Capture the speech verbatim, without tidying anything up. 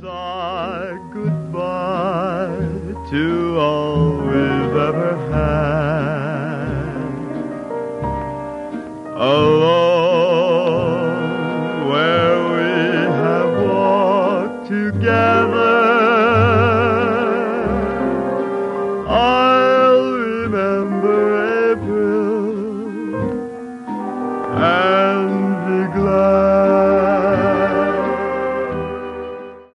Sigh goodbye to all we've ever had. Alone where we have walked together.